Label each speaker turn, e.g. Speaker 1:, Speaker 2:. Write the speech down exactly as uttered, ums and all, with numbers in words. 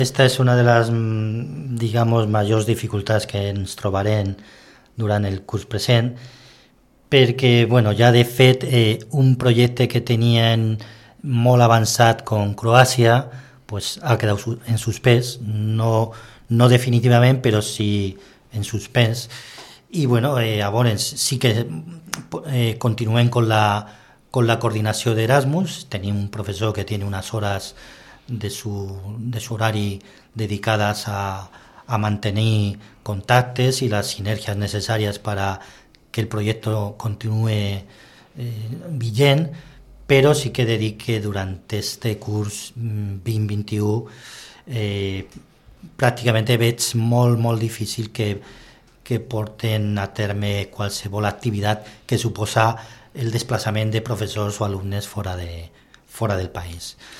Speaker 1: Esta és una de les, mm, digamos, majors dificultats que ens trobarem durant el curs present, perquè, bueno, ja de fet, eh, un projecte que tenien molt avançat com Croàcia, pues, ha quedat su- en suspès, no, no definitivament, però sí en suspens. I, bueno, eh, llavors sí que eh, continuem con la, con la coordinació d'Erasmus. Tenim un professor que tiene unas horas de su, de su horari dedicadas a, a mantenir contactes y las sinergias necesarias para que el proyecto continúe eh, vigent, però sí que he de dir que durant este curs vint vint-i-u eh, pràcticament veig molt, molt difícil que, que porten a terme qualsevol activitat que suposa el desplaçament de professors o alumnes fora, de, fora del país.